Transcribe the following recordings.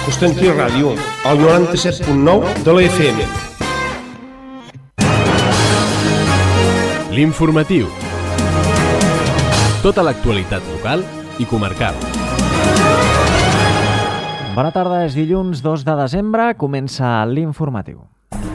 Constantí Ràdio, al 97.9 de la FM. L'informatiu. Tota l'actualitat local i comarcal. Bona tarda, és dilluns 2 de desembre, comença l'informatiu.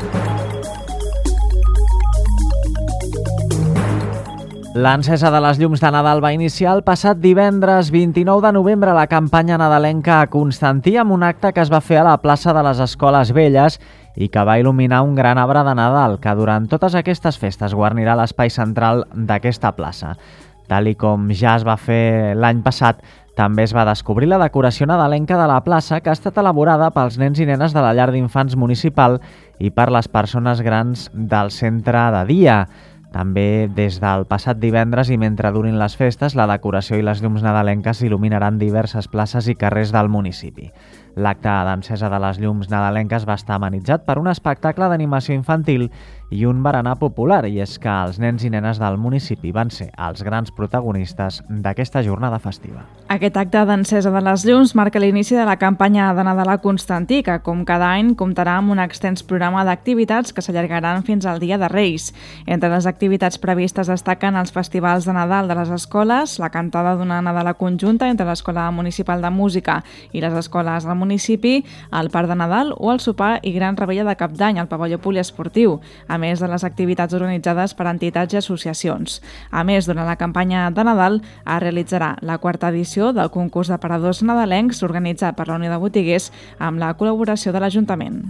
L'encesa de les llums de Nadal va iniciar el passat divendres 29 de novembre la campanya nadalenca a Constantí amb un acte que es va fer a la plaça de les Escoles Velles i que va il·luminar un gran arbre de Nadal que durant totes aquestes festes guarnirà l'espai central d'aquesta plaça. Tal i com ja es va fer l'any passat, també es va descobrir la decoració nadalenca de la plaça que ha estat elaborada pels nens i nenes de la llar d'infants municipal i per les persones grans del centre de dia. També des del passat divendres i mentre durin les festes, la decoració i les llums nadalenques il·luminaran diverses places i carrers del municipi. L'acte d'encesa de les llums nadalenques va estar amenitzat per un espectacle d'animació infantil i un berenar popular, i és que els nens i nenes del municipi van ser els grans protagonistes d'aquesta jornada festiva. Aquest acte d'encesa de les llums marca l'inici de la campanya de Nadal a Constantí, que com cada any comptarà amb un extens programa d'activitats que s'allargaran fins al Dia de Reis. Entre les activitats previstes destaquen els festivals de Nadal de les escoles, la cantada d'una Nadala conjunta entre l'Escola Municipal de Música i les escoles del municipi, el Parc de Nadal o el sopar i gran rebella de Cap d'Any al pavelló poliesportiu, a més de les activitats organitzades per entitats i associacions. A més, durant la campanya de Nadal es realitzarà la quarta edició del concurs d'aparadors nadalencs organitzat per la Unió de Botiguers amb la col·laboració de l'Ajuntament.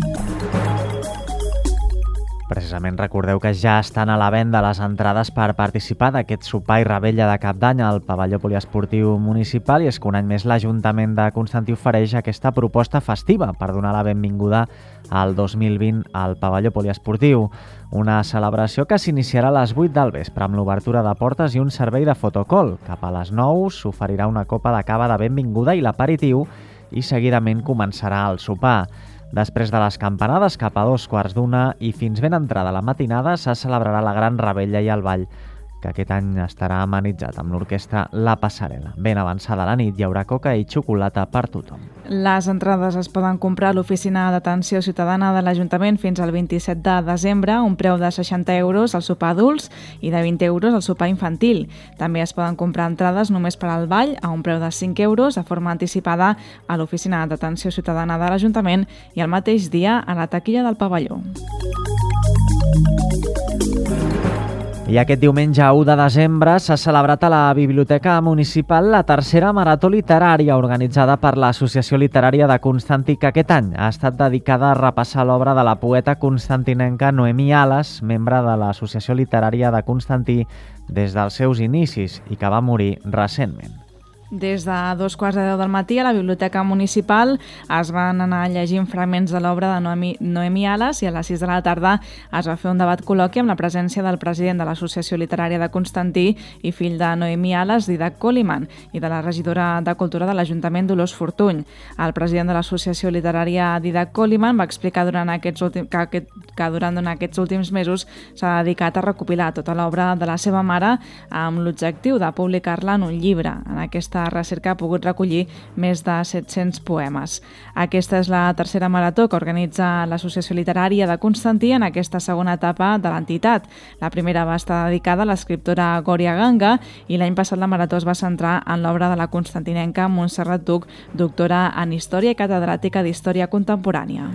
Precisament recordeu que ja estan a la venda les entrades per participar d'aquest sopar i rebella de Cap d'Any al pavelló poliesportiu municipal, i és que un any més l'Ajuntament de Constantí ofereix aquesta proposta festiva per donar la benvinguda al 2020 al pavelló poliesportiu. Una celebració que s'iniciarà a les 8 del vespre amb l'obertura de portes i un servei de fotocall. Cap a les 9 s'oferirà una copa de cava de benvinguda i l'aperitiu i seguidament començarà el sopar. Després de les campanades, cap a 2:15 i fins ben entrada la matinada, se celebrarà la gran rebella i el ball, que aquest any estarà amenitzat amb l'orquestra La Passarel·la. Ben avançada la nit hi haurà coca i xocolata per tothom. Les entrades es poden comprar a l'Oficina d'Atenció Ciutadana de l'Ajuntament fins al 27 de desembre, un preu de 60 euros al sopar adults i de 20 euros al sopar infantil. També es poden comprar entrades només per al ball a un preu de 5 euros de forma anticipada a l'Oficina d'Atenció Ciutadana de l'Ajuntament i el mateix dia a la taquilla del pavelló. I aquest diumenge 1 de desembre s'ha celebrat a la Biblioteca Municipal la tercera marató literària organitzada per l'Associació Literària de Constantí, que aquest any ha estat dedicada a repassar l'obra de la poeta constantinenca Noemí Ales, membre de l'Associació Literària de Constantí des dels seus inicis i que va morir recentment. Des de 2:15 del matí a la Biblioteca Municipal es van anar llegint fragments de l'obra de Noemí Ales i a les 6 de la tarda es va fer un debat col·loqui amb la presència del president de l'Associació Literària de Constantí i fill de Noemí Ales, Didac Coliman, i de la regidora de Cultura de l'Ajuntament, Dolors Fortuny. El president de l'Associació Literària, Didac Coliman, va explicar que durant aquests últims mesos s'ha dedicat a recopilar tota l'obra de la seva mare amb l'objectiu de publicar-la en un llibre. En aquesta recerca ha pogut recollir més de 700 poemes. Aquesta és la tercera marató que organitza l'Associació Literària de Constantí en aquesta segona etapa de l'entitat. La primera va estar dedicada a l'escriptora Gòria Ganga i l'any passat la marató es va centrar en l'obra de la constantinenca Montserrat Duc, doctora en Història i catedràtica d'Història Contemporània.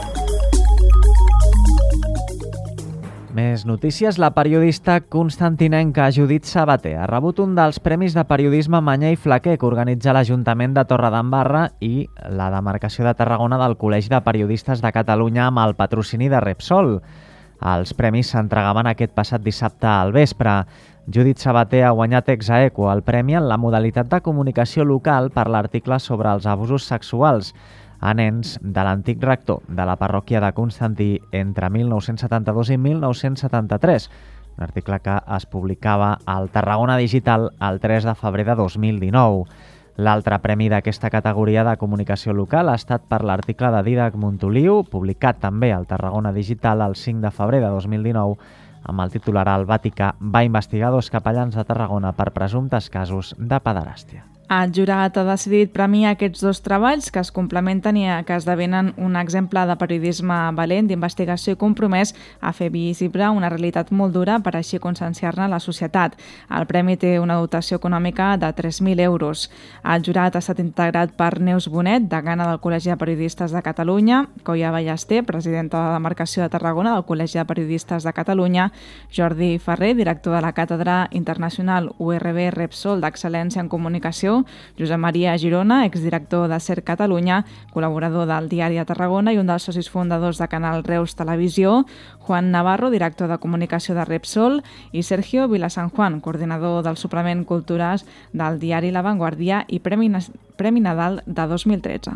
Més notícies. La periodista constantinenca Judit Sabater ha rebut un dels Premis de Periodisme Manyà i Flaquer que organitza l'Ajuntament de Torredembarra i la demarcació de Tarragona del Col·legi de Periodistes de Catalunya amb el patrocini de Repsol. Els premis s'entregaven aquest passat dissabte al vespre. Judit Sabater ha guanyat ex aequo el premi en la modalitat de comunicació local per l'article sobre els abusos sexuals a nens de l'antic rector de la parròquia de Constantí entre 1972 i 1973, un article que es publicava al Tarragona Digital el 3 de febrer de 2019. L'altre premi d'aquesta categoria de comunicació local ha estat per l'article de Didac Montoliu, publicat també al Tarragona Digital el 5 de febrer de 2019, amb el titular "El Vaticà va investigar dos capellans de Tarragona per presumptes casos de pederàstia". El jurat ha decidit premiar aquests dos treballs que es complementen i que esdevenen un exemple de periodisme valent, d'investigació i compromès a fer visible una realitat molt dura per així conscienciar-ne la societat. El premi té una dotació econòmica de 3.000 euros. El jurat ha estat integrat per Neus Bonet, degana del Col·legi de Periodistes de Catalunya, Coia Ballester, presidenta de la demarcació de Tarragona del Col·legi de Periodistes de Catalunya, Jordi Ferrer, director de la Càtedra Internacional URB Repsol d'Excel·lència en Comunicació, Josep Maria Girona, exdirector de CER Catalunya, col·laborador del Diari de Tarragona i un dels socis fundadors de Canal Reus Televisió, Juan Navarro, director de Comunicació de Repsol, i Sergio Vilasan Juan, coordinador del suplement Cultures del diari La Vanguardia i Premi Nadal de 2013.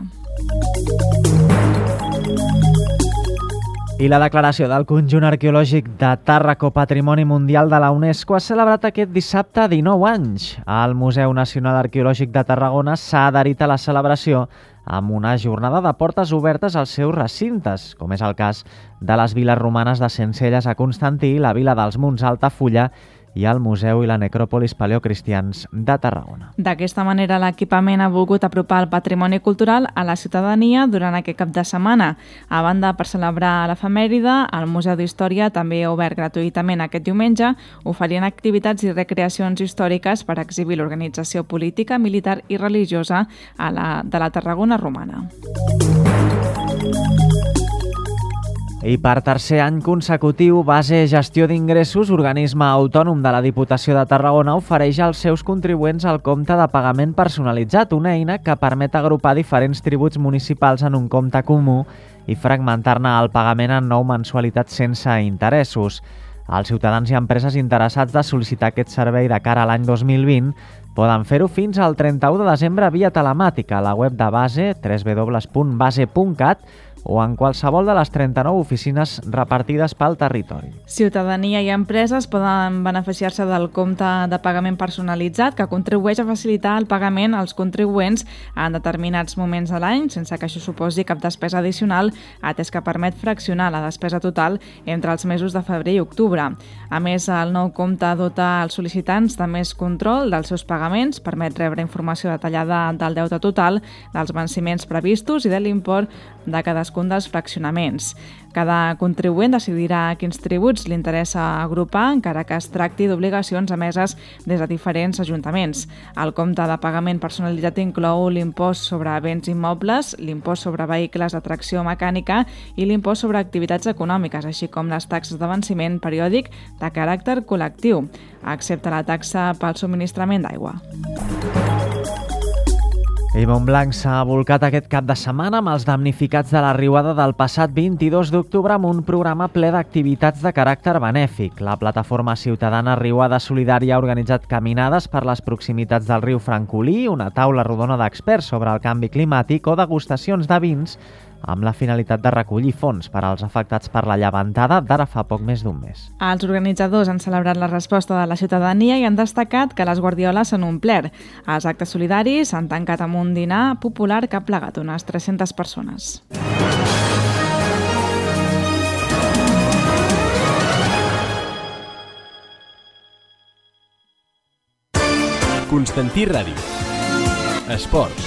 I la declaració del Conjunt Arqueològic de Tàrraco Patrimoni Mundial de la UNESCO ha celebrat aquest dissabte 19 anys. El Museu Nacional Arqueològic de Tarragona s'ha adherit a la celebració amb una jornada de portes obertes als seus recintes, com és el cas de les viles romanes de Sencelles a Constantí, la vila dels Munts a Altafulla i el Museu i la Necròpolis Paleocristians de Tarragona. D'aquesta manera, l'equipament ha volgut apropar el patrimoni cultural a la ciutadania durant aquest cap de setmana. A banda, per celebrar l'efemèride, el Museu d'Història també ha obert gratuïtament aquest diumenge, oferint activitats i recreacions històriques per exhibir l'organització política, militar i religiosa de la Tarragona romana. I per tercer any consecutiu, Base Gestió d'Ingressos, organisme autònom de la Diputació de Tarragona, ofereix als seus contribuents el compte de pagament personalitzat, una eina que permet agrupar diferents tributs municipals en un compte comú i fragmentar-ne el pagament en 9 mensualitats sense interessos. Els ciutadans i empreses interessats de sol·licitar aquest servei de cara a l'any 2020 poden fer-ho fins al 31 de desembre via telemàtica a la web de Base, www.base.cat, o en qualsevol de les 39 oficines repartides pel territori. Ciutadania i empreses poden beneficiar-se del compte de pagament personalitzat que contribueix a facilitar el pagament als contribuents en determinats moments de l'any, sense que això suposi cap despesa addicional, atès que permet fraccionar la despesa total entre els mesos de febrer i octubre. A més, el nou compte dota els sol·licitants de més control dels seus pagaments, permet rebre informació detallada del deute total, dels venciments previstos i de l'import de cadascun dels fraccionaments. Cada contribuent decidirà quins tributs li interessa agrupar, encara que es tracti d'obligacions emeses des de diferents ajuntaments. El compte de pagament personalitzat inclou l'impost sobre béns immobles, l'impost sobre vehicles de tracció mecànica i l'impost sobre activitats econòmiques, així com les taxes de venciment periòdic de caràcter col·lectiu, excepte la taxa pel subministrament d'aigua. I Montblanc s'ha volcat aquest cap de setmana amb els damnificats de la riuada del passat 22 d'octubre amb un programa ple d'activitats de caràcter benèfic. La plataforma ciutadana Riuada Solidària ha organitzat caminades per les proximitats del riu Francolí, una taula rodona d'experts sobre el canvi climàtic o degustacions de vins amb la finalitat de recollir fons per als afectats per la llevantada d'ara fa poc més d'un mes. Els organitzadors han celebrat la resposta de la ciutadania i han destacat que les guardioles s'han omplert. Els actes solidaris s'han tancat amb un dinar popular que ha plegat unes 300 persones. Constantí Ràdio. Esports.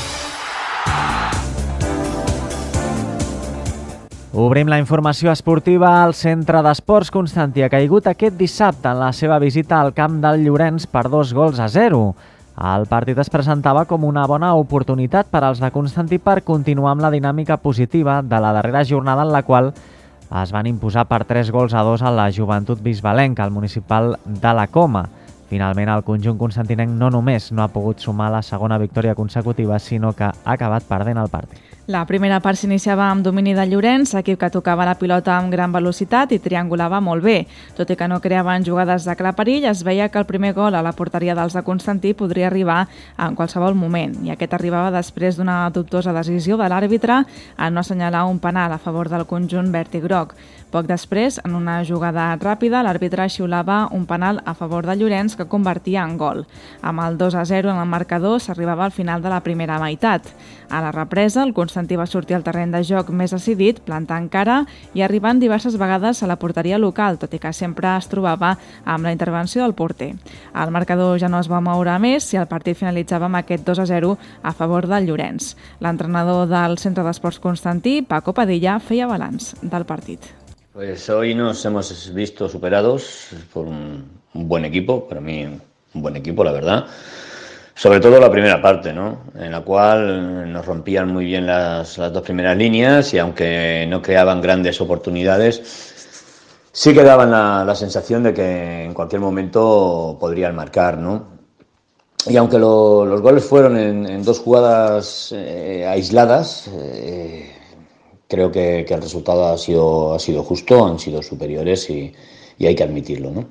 Obrim la informació esportiva. Al Centre d'Esports Constantí ha caigut aquest dissabte en la seva visita al camp del Llorenç per 2-0. El partit es presentava com una bona oportunitat per als de Constantí per continuar amb la dinàmica positiva de la darrera jornada en la qual es van imposar per 3-2 a la Joventut Bisbalenca, al municipal de la Coma. Finalment, el conjunt constantinenc no només no ha pogut sumar la segona victòria consecutiva, sinó que ha acabat perdent el partit. La primera part s'iniciava amb domini de Llorenç, equip que tocava la pilota amb gran velocitat i triangulava molt bé. Tot i que no creaven jugades de clar perill, es veia que el primer gol a la porteria dels de Constantí podria arribar en qualsevol moment, i aquest arribava després d'una dubtosa decisió de l'àrbitre en no assenyalar un penal a favor del conjunt verd i groc. Poc després, en una jugada ràpida, l'àrbitre xiulava un penal a favor de Llorenç ocasions que convertia en gol. Amb el 2-0 en el marcador s'arribava al final de la primera meitat. A la represa, el Constantí va sortir al terreny de joc més decidit, plantant cara i arribant diverses vegades a la porteria local, tot i que sempre es trobava amb la intervenció del porter. El marcador ja no es va moure més i el partit finalitzava amb aquest 2-0 a favor del Llorenç. L'entrenador del Centre d'Esports Constantí, Paco Padilla, feia balanç del partit. Pues hoy nos hemos visto superados por un buen equipo, para mí un buen equipo, la verdad. Sobre todo la primera parte, ¿no? En la cual nos rompían muy bien las dos primeras líneas y aunque no creaban grandes oportunidades, sí que daban la sensación de que en cualquier momento podrían marcar, ¿no? Y aunque los goles fueron en dos jugadas aisladas, creo que el resultado ha sido justo, han sido superiores y hay que admitirlo, ¿no?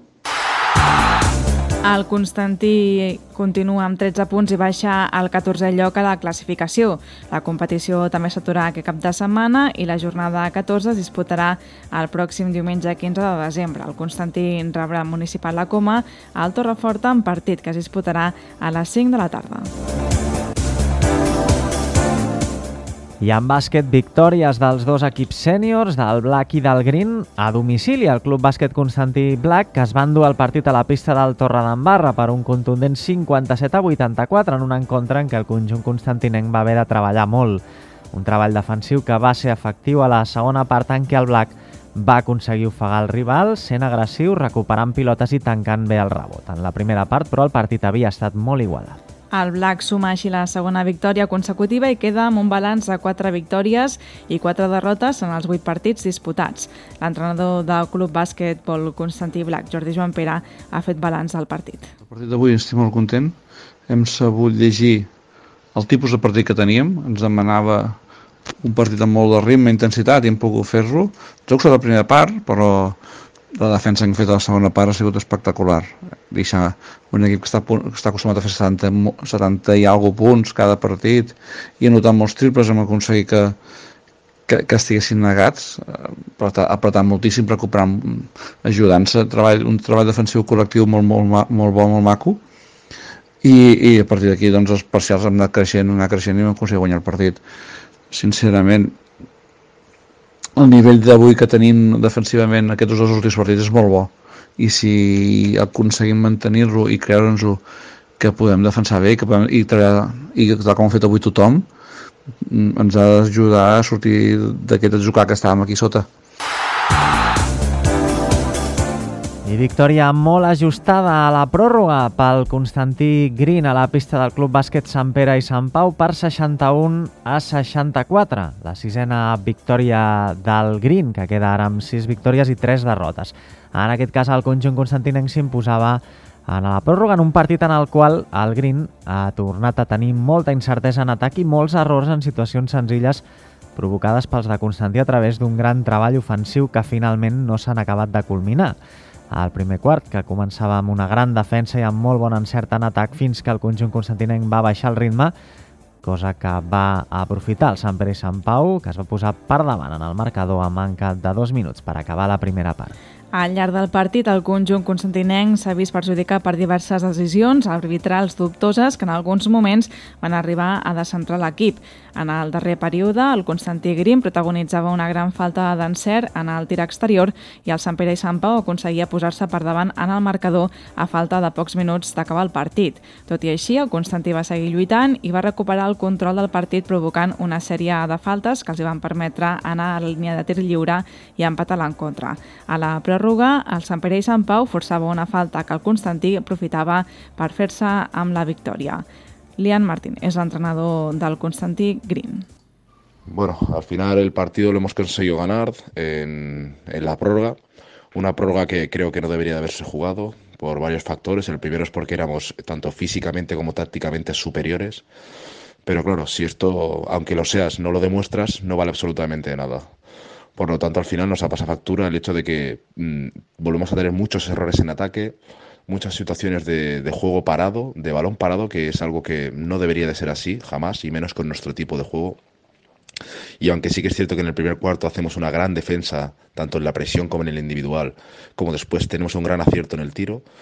El Constantí continua amb 13 punts i baixa al 14è lloc a la classificació. La competició també s'aturarà aquest cap de setmana i la jornada 14 es disputarà el pròxim diumenge 15 de desembre. El Constantí rebrà Municipal La Coma al Torreforta en partit que es disputarà a les 5 de la tarda. I en bàsquet, victòries dels dos equips sèniors, del Black i del Green, a domicili. El Club Bàsquet Constantí Black, que es va endur el partit a la pista del Torredembarra per un contundent 57-84 en un encontre en què el conjunt constantinenc va haver de treballar molt. Un treball defensiu que va ser efectiu a la segona part en què el Black va aconseguir ofegar el rival, sent agressiu, recuperant pilotes i tancant bé el rebot. En la primera part, però, el partit havia estat molt igualat. El Black suma així la segona victòria consecutiva i queda amb un balanç de 4 victòries i 4 derrotes en els 8 partits disputats. L'entrenador del Club Bàsquetbol Constantí Black, Jordi Joan Pere, ha fet balanç del partit. El partit d'avui estic molt content. Hem sabut llegir el tipus de partit que teníem. Ens demanava un partit amb molt de ritme i intensitat i hem pogut fer-lo. Ens ha costat la primera part, però la defensa que hem fet a la segona part ha sigut espectacular. Deixar un equip que està acostumat a fer 70 i alguna punts cada partit i anotar molts triples, hem aconseguit que estiguessin negats, apretant moltíssim, recuperant, ajudant-se, un treball defensiu col·lectiu molt bo, molt maco. I a partir d'aquí doncs, els parcials han anat creixent i hem aconseguit guanyar el partit. Sincerament, el nivell d'avui que tenim defensivament aquests dos últims partits és molt bo i si aconseguim mantenir-lo i creure'ns-ho que podem defensar bé i treballar, i tal com ha fet avui tothom, ens ha d'ajudar a sortir d'aquest atzucar que estàvem aquí sota. I victòria molt ajustada a la pròrroga pel Constantí Green a la pista del Club Bàsquet Sant Pere i Sant Pau per 61-64. La sisena victòria del Green, que queda ara amb 6 victòries i 3 derrotes. En aquest cas, el conjunt constantinenc s'imposava en la pròrroga en un partit en el qual el Green ha tornat a tenir molta incertesa en atac i molts errors en situacions senzilles provocades pels de Constantí a través d'un gran treball ofensiu que finalment no s'han acabat de culminar. Al primer quart, que començava amb una gran defensa i amb molt bon encert en atac fins que el conjunt constantinenc va baixar el ritme, cosa que va aprofitar el Sant Pere i Sant Pau, que es va posar per davant en el marcador a manca de 2 minuts per acabar la primera part. Al llarg del partit, el conjunt constantinenc s'ha vist perjudicat per diverses decisions arbitrals dubtoses que en alguns moments van arribar a descentrar l'equip. En el darrer període, el Constantí Green protagonitzava una gran falta d'encert en el tir exterior i el Sant Pere i Sant Pau aconseguia posar-se per davant en el marcador a falta de pocs minuts d'acabar el partit. Tot i així, el Constantí va seguir lluitant i va recuperar el control del partit provocant una sèrie de faltes que els van permetre anar a la línia de tir lliure i empatar l'encontre. A la pròrroga, el Sant Pere i Sant Pau forçava una falta que el Constantí aprofitava per fer-se amb la victòria. Lian Martín es el entrenador del Constantí Green. Bueno, al final el partido lo hemos conseguido ganar en la prórroga. Una prórroga que creo que no debería de haberse jugado por varios factores. El primero es porque éramos tanto físicamente como tácticamente superiores. Pero claro, si esto, aunque lo seas, no lo demuestras, no vale absolutamente de nada. Por lo tanto, al final nos ha pasado factura el hecho de que volvemos a tener muchos errores en ataque, muchas situaciones de juego parado, de balón parado, que es algo que no debería de ser así, jamás, y menos con nuestro tipo de juego. Y aunque sí que es cierto que en el primer cuarto hacemos una gran defensa, tanto en la presión como en el individual, como después tenemos un gran acierto en el tiro,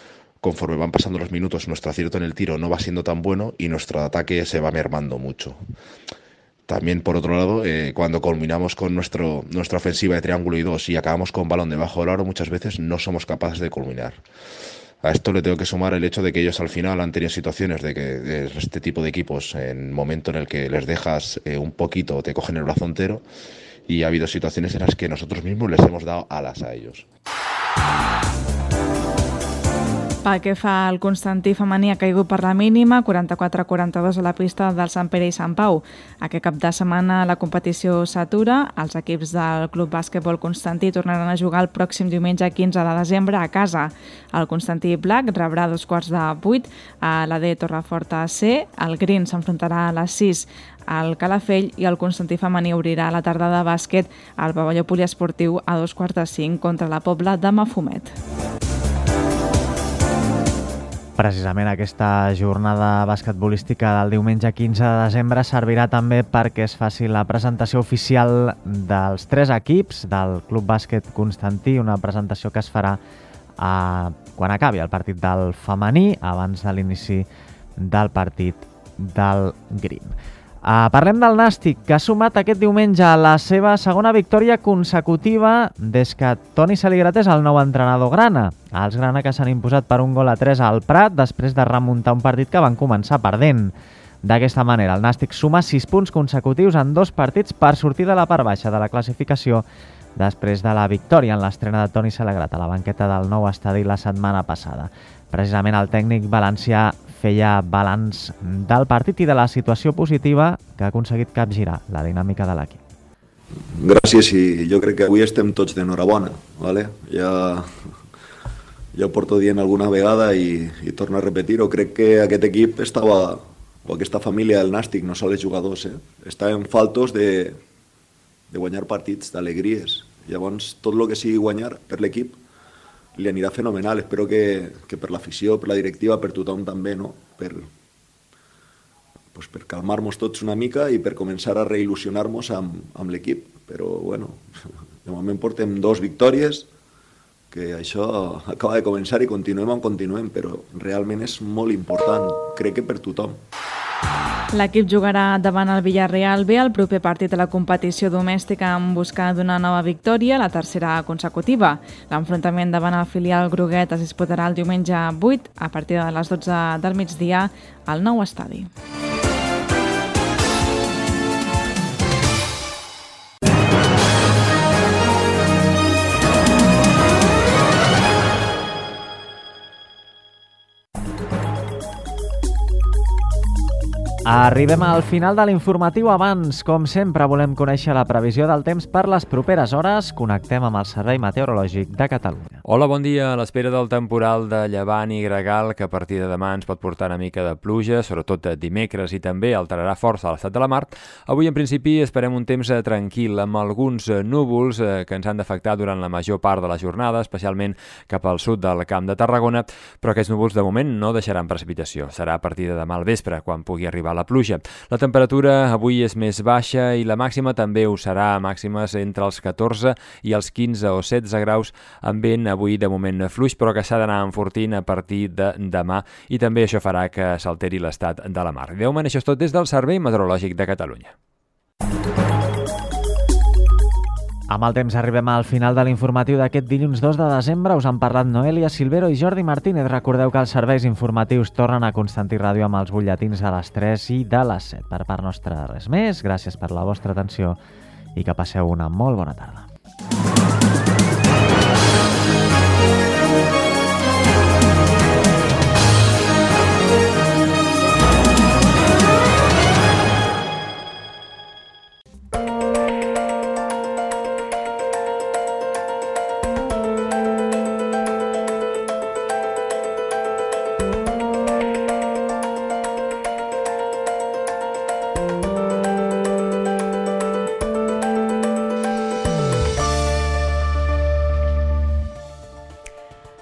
conforme van pasando los minutos, nuestro acierto en el tiro no va siendo tan bueno y nuestro ataque se va mermando mucho. También, por otro lado, cuando culminamos con nuestra ofensiva de triángulo y 2 y acabamos con balón debajo del aro, muchas veces no somos capaces de culminar. A esto le tengo que sumar el hecho de que ellos al final han tenido situaciones de este tipo de equipos en el momento en el que les dejas un poquito, te cogen el brazo entero, y ha habido situaciones en las que nosotros mismos les hemos dado alas a ellos. Pel que fa al Constantí femení, ha caigut per la mínima, 44-42 a la pista del Sant Pere i Sant Pau. Aquest cap de setmana la competició s'atura. Els equips del Club Bàsquetbol Constantí tornaran a jugar el pròxim diumenge 15 de desembre a casa. El Constantí Black rebrà a 7:15 a l'AD Torreforta C. El Green s'enfrontarà a les 6 al Calafell i el Constantí femení obrirà la tarda de bàsquet al pavelló poliesportiu a 4:45 contra la Pobla de Mafumet. Precisament aquesta jornada basquetbolística del diumenge 15 de desembre servirà també perquè es faci la presentació oficial dels 3 equips del Club Bàsquet Constantí, una presentació que es farà quan acabi el partit del femení, abans de l'inici del partit del Green. Parlem del Nàstic, que ha sumat aquest diumenge la seva segona victòria consecutiva des que Toni Saligrat és el nou entrenador grana. Els grana que s'han imposat per 1-3 al Prat després de remuntar un partit que van començar perdent. D'aquesta manera, el Nàstic suma 6 punts consecutius en 2 partits per sortir de la part baixa de la classificació després de la victòria en l'estrena de Toni Saligrat a la banqueta del nou estadi la setmana passada. Precisament el tècnic valencià feia balanç del partit i de la situació positiva que ha aconseguit capgirar la dinàmica de l'equip. Gràcies, i jo crec que avui estem tots d'enhorabona, ¿vale? Ja ho porto dient alguna vegada i torno a repetir-ho. Crec que aquest equip estava, o aquesta família del Nàstic, no sols els jugadors, estaven faltos de guanyar partits, d'alegries. Llavors, tot el que sigui guanyar per l'equip li anirà fenomenal. Espero que per l'afició, per la directiva, per tothom també, no? Per calmar-nos tots una mica i per començar a reil·lusionar-nos amb l'equip. Però, bueno, de moment portem 2 victòries, que això acaba de començar i continuem, però realment és molt important, crec que per tothom. L'equip jugarà davant el Villarreal B el proper partit de la competició domèstica en busca d'una nova victòria, la tercera consecutiva. L'enfrontament davant el filial groguet es disputarà el diumenge 8 a partir de les 12 del migdia al nou estadi. Arribem al final de l'informatiu. Abans, com sempre, volem conèixer la previsió del temps per les properes hores. Connectem amb el Servei Meteorològic de Catalunya. Hola, bon dia. A l'espera del temporal de llevant i gregal, que a partir de demà ens pot portar una mica de pluja, sobretot dimecres, i també alterarà força l'estat de la mar, avui en principi esperem un temps tranquil, amb alguns núvols que ens han d'afectar durant la major part de la jornada, especialment cap al sud del Camp de Tarragona, però aquests núvols de moment no deixaran precipitació. Serà a partir de demà al vespre, quan pugui arribar la pluja. La temperatura avui és més baixa i la màxima també ho serà, màximes entre els 14 i els 15 o 16 graus, amb vent avui de moment fluix, però que s'ha d'anar enfortint a partir de demà, i també això farà que s'alteri l'estat de la mar. De moment, això és tot des del Servei Meteorològic de Catalunya. Amb el temps arribem al final de l'informatiu d'aquest dilluns 2 de desembre. Us han parlat Noelia Silvero i Jordi Martínez. Recordeu que els serveis informatius tornen a Constantí Ràdio amb els butlletins de les 3 i de les 7. Per part nostra, res més. Gràcies per la vostra atenció i que passeu una molt bona tarda.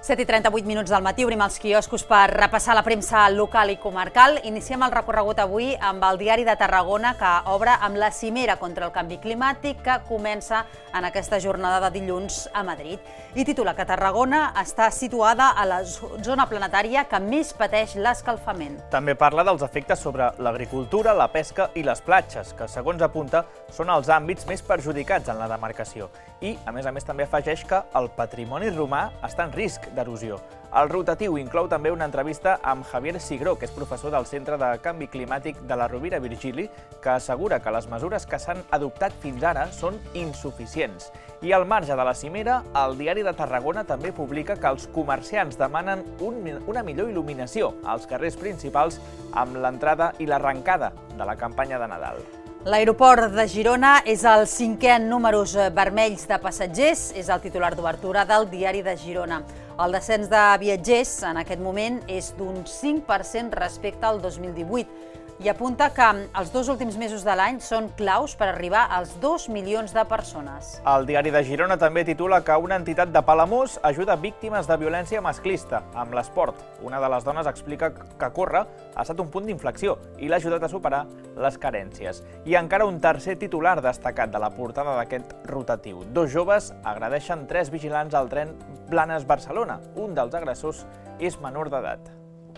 7:38 minuts del matí, obrim els quioscos per repassar la premsa local i comarcal. Iniciem el recorregut avui amb el Diari de Tarragona, que obre amb la cimera contra el canvi climàtic que comença en aquesta jornada de dilluns a Madrid. I titula que Tarragona està situada a la zona planetària que més pateix l'escalfament. També parla dels efectes sobre l'agricultura, la pesca i les platges, que segons apunta són els àmbits més perjudicats en la demarcació. I, a més, també afegeix que el patrimoni romà està en risc d'erosió. El rotatiu inclou també una entrevista amb Javier Sigró, que és professor del Centre de Canvi Climàtic de la Rovira Virgili, que assegura que les mesures que s'han adoptat fins ara són insuficients. I al marge de la cimera, el Diari de Tarragona també publica que els comerciants demanen una millor il·luminació als carrers principals amb l'entrada i l'arrencada de la campanya de Nadal. L'aeroport de Girona és el 5è en números vermells de passatgers, és el titular d'obertura del Diari de Girona. El descens de viatgers en aquest moment és d'un 5% respecte al 2018 i apunta que els 2 últims mesos de l'any són claus per arribar als 2 milions de persones. El Diari de Girona també titula que una entitat de Palamós ajuda víctimes de violència masclista amb l'esport. Una de les dones explica que córrer ha estat un punt d'inflexió i l'ha ajudat a superar les carències. I encara un tercer titular destacat de la portada d'aquest rotatiu. 2 joves agredeixen 3 vigilants al tren Blanes-Barcelona. Un dels agressors és menor d'edat.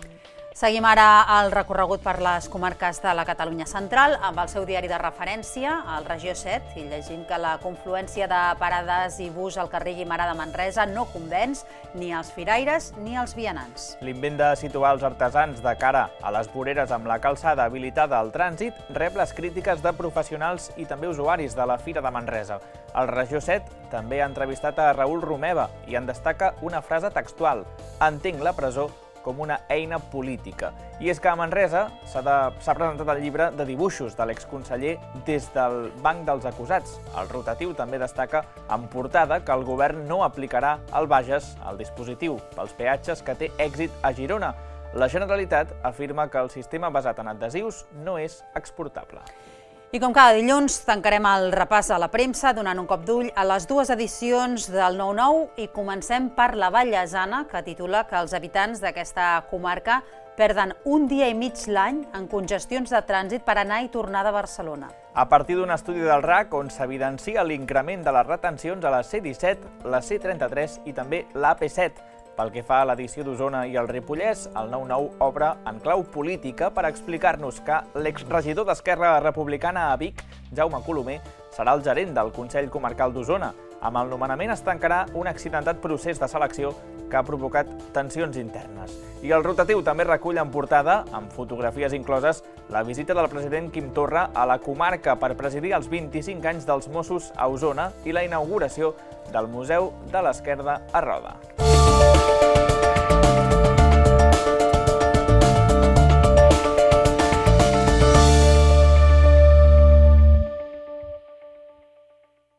Seguim ara el recorregut per les comarques de la Catalunya central amb el seu diari de referència, el Regió 7, i llegim que la confluència de parades i bus al carrer Guimerà de Manresa no convenç ni als firaires ni als vianants. L'invent de situar els artesans de cara a les voreres amb la calçada habilitada al trànsit rep les crítiques de professionals i també usuaris de la Fira de Manresa. El Regió 7 també ha entrevistat a Raül Romeva i en destaca una frase textual: "Entenc la presó com una eina política". I és que a Manresa s'ha presentat el llibre de dibuixos de l'exconseller Des del banc dels acusats. El rotatiu també destaca en portada que el govern no aplicarà al Bages el dispositiu pels peatges que té èxit a Girona. La Generalitat afirma que el sistema basat en adhesius no és exportable. I com cada dilluns, tancarem el repàs a la premsa donant un cop d'ull a les 2 edicions del 9-9 i comencem per la Vallesana, que titula que els habitants d'aquesta comarca perden un dia i mig l'any en congestions de trànsit per anar i tornar de Barcelona. A partir d'un estudi del RAC on s'evidencia l'increment de les retencions a la C-17, la C-33 i també l'AP7. Pel que fa a l'edició d'Osona i el Ripollès, el 9-9 obre en clau política per explicar-nos que l'exregidor d'Esquerra Republicana a Vic, Jaume Colomer, serà el gerent del Consell Comarcal d'Osona. Amb el nomenament es tancarà un accidentat procés de selecció que ha provocat tensions internes. I el rotatiu també recull en portada, amb fotografies incloses, la visita del president Quim Torra a la comarca per presidir els 25 anys dels Mossos a Osona i la inauguració del Museu de l'Esquerda a Roda.